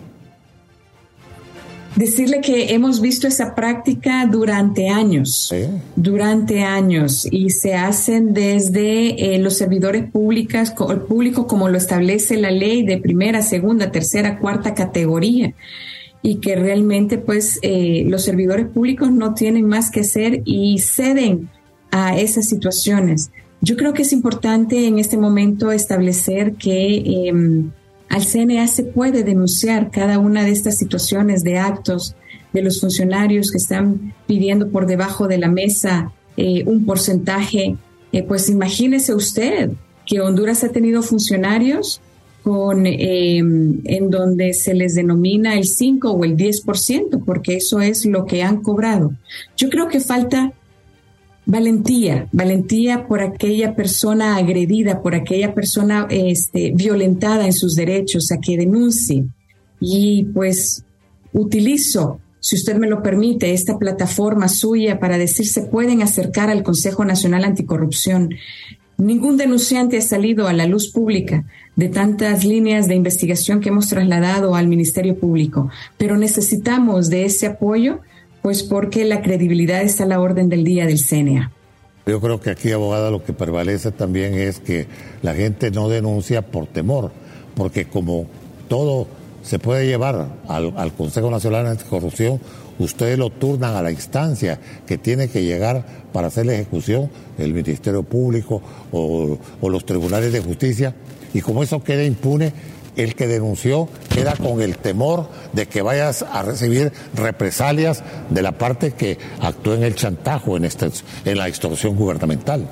Decirle que hemos visto esa práctica durante años, ¿sí? durante años, y se hacen desde eh, los servidores públicos, el público como lo establece la ley de primera, segunda, tercera, cuarta categoría, y que realmente pues eh, los servidores públicos no tienen más que hacer y ceden a esas situaciones. Yo creo que es importante en este momento establecer que eh, al C N A se puede denunciar cada una de estas situaciones de actos de los funcionarios que están pidiendo por debajo de la mesa eh, un porcentaje. Eh, pues imagínese usted que Honduras ha tenido funcionarios con eh, en donde se les denomina el cinco o el diez por ciento, porque eso es lo que han cobrado. Yo creo que falta valentía, valentía por aquella persona agredida, por aquella persona este, violentada en sus derechos, a que denuncie. Y pues utilizo, si usted me lo permite, esta plataforma suya para decir, se pueden acercar al Consejo Nacional Anticorrupción. Ningún denunciante ha salido a la luz pública de tantas líneas de investigación que hemos trasladado al Ministerio Público, pero necesitamos de ese apoyo, pues porque la credibilidad está a la orden del día del C N A. Yo creo que aquí, abogada, lo que prevalece también es que la gente no denuncia por temor, porque como todo se puede llevar al, al Consejo Nacional Anticorrupción, ustedes lo turnan a la instancia que tiene que llegar para hacer la ejecución, el Ministerio Público o, o los tribunales de justicia, y como eso queda impune, el que denunció queda con el temor de que vayas a recibir represalias de la parte que actuó en el chantaje, en, este, en la extorsión gubernamental.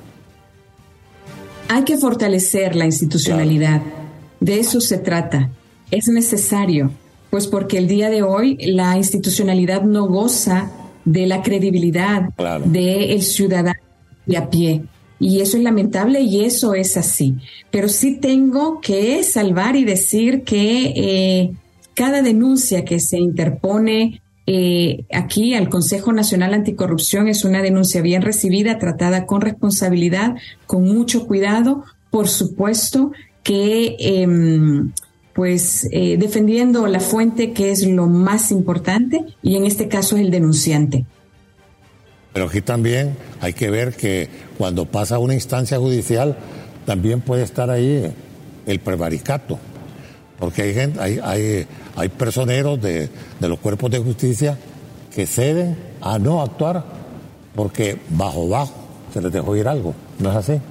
Hay que fortalecer la institucionalidad. Claro. De eso se trata. Es necesario, pues porque el día de hoy la institucionalidad no goza de la credibilidad claro. del ciudadano de a pie. Y eso es lamentable y eso es así. Pero sí tengo que salvar y decir que eh, cada denuncia que se interpone eh, aquí al Consejo Nacional Anticorrupción es una denuncia bien recibida, tratada con responsabilidad, con mucho cuidado, por supuesto que eh, pues eh, defendiendo la fuente, que es lo más importante, y en este caso es el denunciante. Pero aquí también hay que ver que cuando pasa una instancia judicial, también puede estar ahí el prevaricato, porque hay gente, hay, hay, hay personeros de, de los cuerpos de justicia que ceden a no actuar porque bajo bajo se les dejó ir algo, ¿no es así?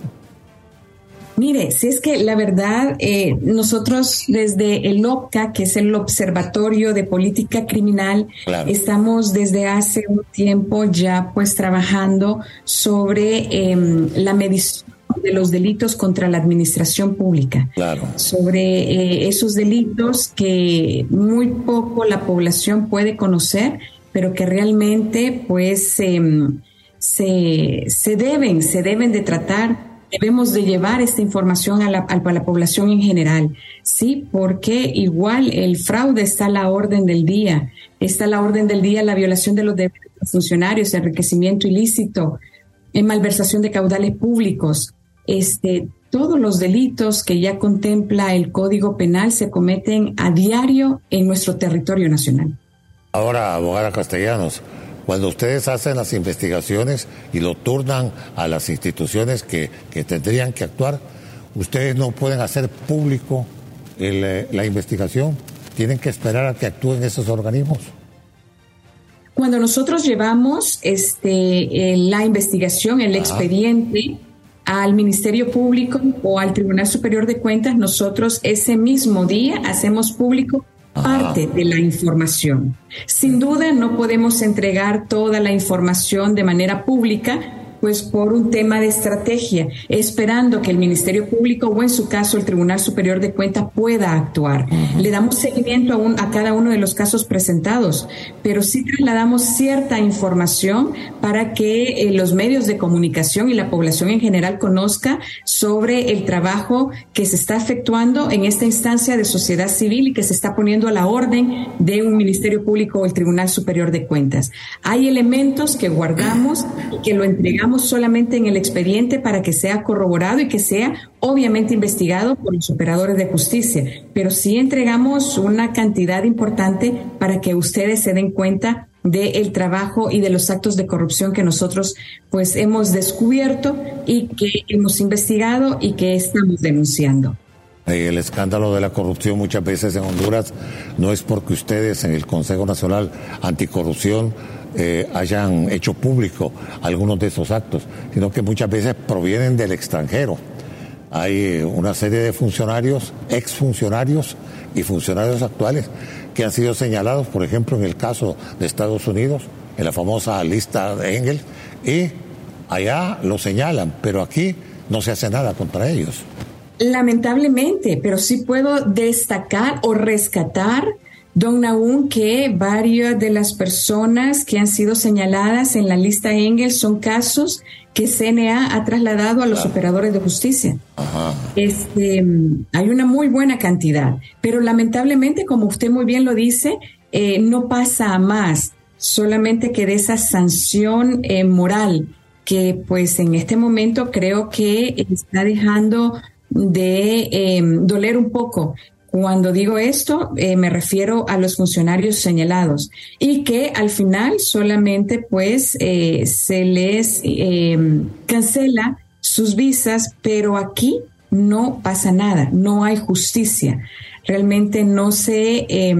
Mire, si es que la verdad, eh, nosotros desde el O P C A, que es el Observatorio de Política Criminal, claro, estamos desde hace un tiempo ya pues trabajando sobre eh, la medición de los delitos contra la administración pública, claro, sobre eh, esos delitos que muy poco la población puede conocer, pero que realmente pues eh, se, se deben, se deben de tratar. Debemos de llevar esta información a la, a la población en general, sí, porque igual el fraude está a la orden del día, está a la orden del día la violación de los derechos de los funcionarios, enriquecimiento ilícito, en malversación de caudales públicos, este, todos los delitos que ya contempla el Código Penal se cometen a diario en nuestro territorio nacional. Ahora, abogada Castellanos, cuando ustedes hacen las investigaciones y lo turnan a las instituciones que, que tendrían que actuar, ustedes no pueden hacer público el, la investigación, tienen que esperar a que actúen esos organismos. Cuando nosotros llevamos este, eh, la investigación, el Ajá. expediente al Ministerio Público o al Tribunal Superior de Cuentas, nosotros ese mismo día hacemos público parte de la información. Sin duda no podemos entregar toda la información de manera pública, pues por un tema de estrategia, esperando que el Ministerio Público o en su caso el Tribunal Superior de Cuentas pueda actuar. Uh-huh. Le damos seguimiento a, un, a cada uno de los casos presentados, pero sí trasladamos cierta información para que eh, los medios de comunicación y la población en general conozca sobre el trabajo que se está efectuando en esta instancia de sociedad civil y que se está poniendo a la orden de un Ministerio Público o el Tribunal Superior de Cuentas. Hay elementos que guardamos y que lo entregamos solamente en el expediente para que sea corroborado y que sea obviamente investigado por los operadores de justicia, pero sí entregamos una cantidad importante para que ustedes se den cuenta del trabajo y de los actos de corrupción que nosotros pues hemos descubierto y que hemos investigado y que estamos denunciando. El escándalo de la corrupción muchas veces en Honduras no es porque ustedes en el Consejo Nacional Anticorrupción eh, hayan hecho público algunos de esos actos, sino que muchas veces provienen del extranjero. Hay una serie de funcionarios, exfuncionarios y funcionarios actuales que han sido señalados, por ejemplo, en el caso de Estados Unidos, en la famosa lista de Engel, y allá lo señalan, pero aquí no se hace nada contra ellos. Lamentablemente, pero sí puedo destacar o rescatar, don Nahum, que varias de las personas que han sido señaladas en la lista Engel son casos que C N A ha trasladado a los claro. operadores de justicia. Ajá. Este, hay una muy buena cantidad, pero lamentablemente, como usted muy bien lo dice, eh, no pasa a más, solamente que de esa sanción eh, moral que pues en este momento creo que está dejando de eh, doler un poco. Cuando digo esto, eh, me refiero a los funcionarios señalados y que al final solamente pues eh, se les eh, cancela sus visas, pero aquí no pasa nada, no hay justicia. Realmente no se eh,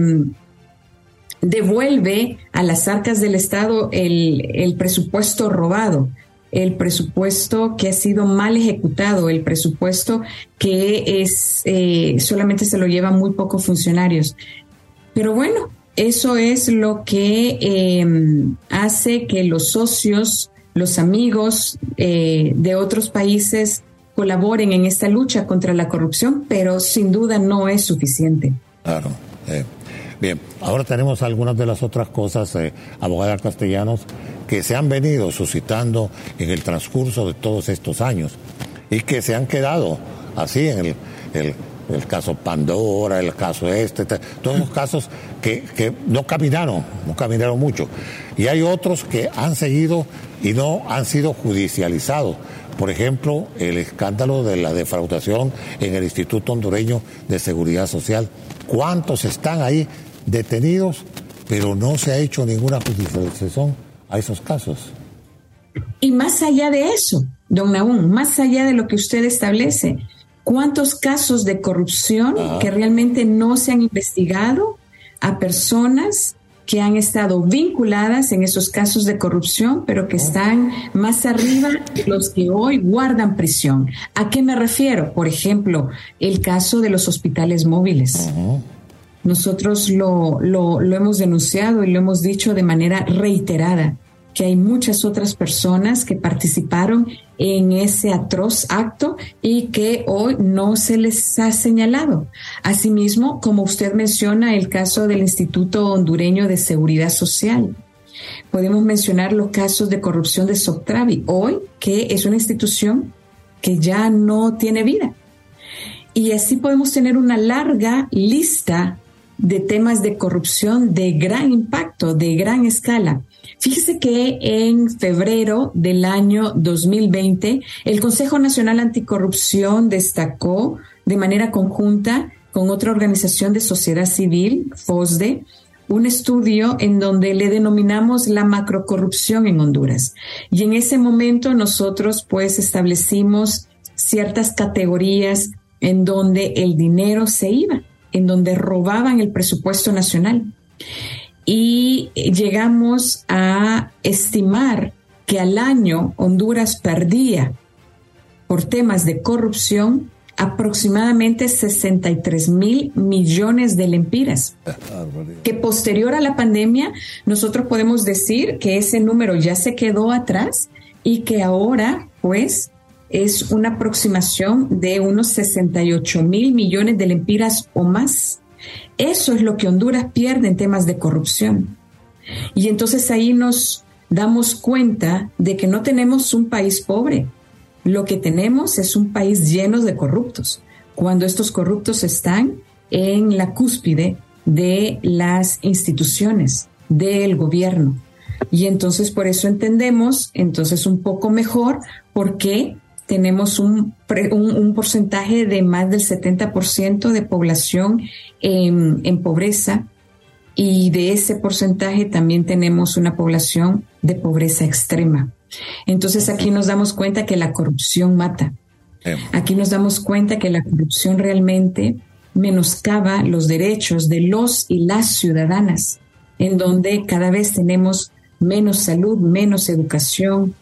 devuelve a las arcas del Estado el, el presupuesto robado, el presupuesto que ha sido mal ejecutado, el presupuesto que es eh, solamente se lo llevan muy pocos funcionarios. Pero bueno, eso es lo que eh, hace que los socios, los amigos eh, de otros países colaboren en esta lucha contra la corrupción, pero sin duda no es suficiente. Claro. Eh. Bien, ahora tenemos algunas de las otras cosas, eh, abogada Castellanos, que se han venido suscitando en el transcurso de todos estos años y que se han quedado así en el, el, el caso Pandora, el caso este, todos los casos que, que no caminaron, no caminaron mucho. Y hay otros que han seguido y no han sido judicializados. Por ejemplo, el escándalo de la defraudación en el Instituto Hondureño de Seguridad Social. ¿Cuántos están ahí detenidos, pero no se ha hecho ninguna judicialización a esos casos? Y más allá de eso, don Nahum, más allá de lo que usted establece, ¿cuántos casos de corrupción ah. que realmente no se han investigado a personas que han estado vinculadas en esos casos de corrupción, pero que están más arriba de los que hoy guardan prisión? ¿A qué me refiero? Por ejemplo, el caso de los hospitales móviles. Uh-huh. Nosotros lo, lo, lo hemos denunciado y lo hemos dicho de manera reiterada, que hay muchas otras personas que participaron en ese atroz acto y que hoy no se les ha señalado. Asimismo, como usted menciona, el caso del Instituto Hondureño de Seguridad Social. Podemos mencionar los casos de corrupción de Soctravi, hoy, que es una institución que ya no tiene vida. Y así podemos tener una larga lista de temas de corrupción de gran impacto, de gran escala. Fíjese que en febrero del año dos mil veinte, el Consejo Nacional Anticorrupción destacó de manera conjunta con otra organización de sociedad civil, FOSDE, un estudio en donde le denominamos la macrocorrupción en Honduras. Y en ese momento nosotros pues establecimos ciertas categorías en donde el dinero se iba, en donde robaban el presupuesto nacional. Y llegamos a estimar que al año Honduras perdía por temas de corrupción aproximadamente sesenta y tres mil millones de lempiras, que posterior a la pandemia nosotros podemos decir que ese número ya se quedó atrás y que ahora pues es una aproximación de unos sesenta y ocho mil millones de lempiras o más. Eso es lo que Honduras pierde en temas de corrupción. Y entonces ahí nos damos cuenta de que no tenemos un país pobre. Lo que tenemos es un país lleno de corruptos, cuando estos corruptos están en la cúspide de las instituciones, del gobierno. Y entonces por eso entendemos entonces un poco mejor por qué tenemos un, un, un porcentaje de más del setenta por ciento de población en, en pobreza, y de ese porcentaje también tenemos una población de pobreza extrema. Entonces aquí nos damos cuenta que la corrupción mata. Aquí nos damos cuenta que la corrupción realmente menoscaba los derechos de los y las ciudadanas, en donde cada vez tenemos menos salud, menos educación,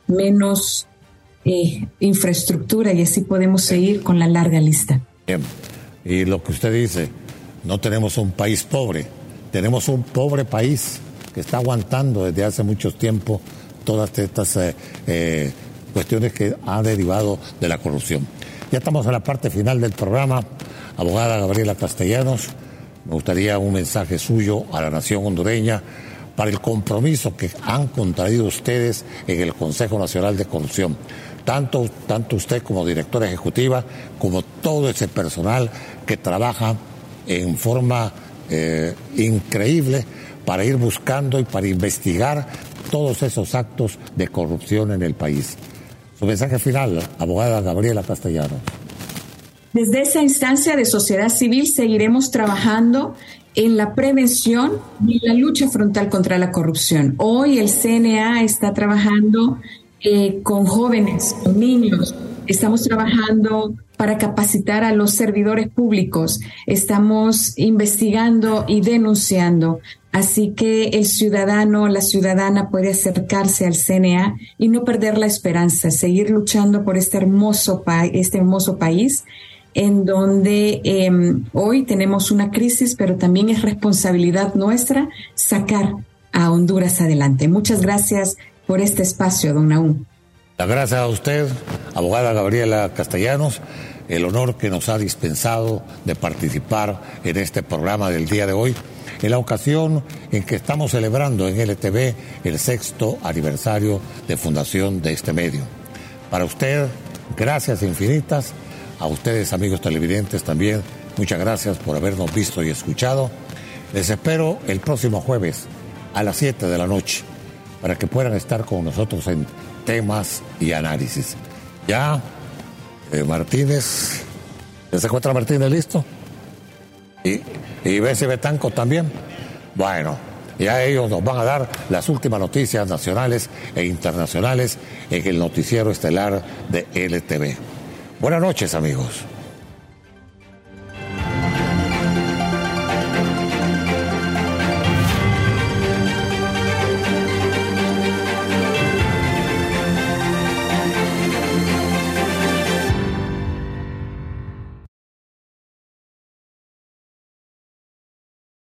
menos Eh, infraestructura, y así podemos seguir con la larga lista. Bien. Y lo que usted dice, no tenemos un país pobre, tenemos un pobre país que está aguantando desde hace mucho tiempo todas estas eh, eh, cuestiones que han derivado de la corrupción. Ya estamos en la parte final del programa. Abogada Gabriela Castellanos, me gustaría un mensaje suyo a la nación hondureña para el compromiso que han contraído ustedes en el Consejo Nacional de Corrupción. Tanto, tanto usted como directora ejecutiva, como todo ese personal que trabaja en forma eh, increíble para ir buscando y para investigar todos esos actos de corrupción en el país. Su mensaje final, abogada Gabriela Castellanos. Desde esa instancia de sociedad civil seguiremos trabajando en la prevención y la lucha frontal contra la corrupción. Hoy el C N A está trabajando eh, con jóvenes, con niños. Estamos trabajando para capacitar a los servidores públicos. Estamos investigando y denunciando. Así que el ciudadano, la ciudadana puede acercarse al C N A y no perder la esperanza, seguir luchando por este hermoso, pa- este hermoso país, en donde eh, hoy tenemos una crisis, pero también es responsabilidad nuestra sacar a Honduras adelante. Muchas gracias por este espacio, don Nahum. Gracias a usted, abogada Gabriela Castellanos, el honor que nos ha dispensado de participar en este programa del día de hoy, en la ocasión en que estamos celebrando en L T V el sexto aniversario de fundación de este medio. Para usted, gracias infinitas. A ustedes, amigos televidentes, también muchas gracias por habernos visto y escuchado. Les espero el próximo jueves a las siete de la noche para que puedan estar con nosotros en temas y análisis. Ya, eh, Martínez, ¿ya se encuentra Martínez listo? Y, y Bessie Betanco también. Bueno, Ya ellos nos van a dar las últimas noticias nacionales e internacionales en el noticiero estelar de L T V. Buenas noches, amigos.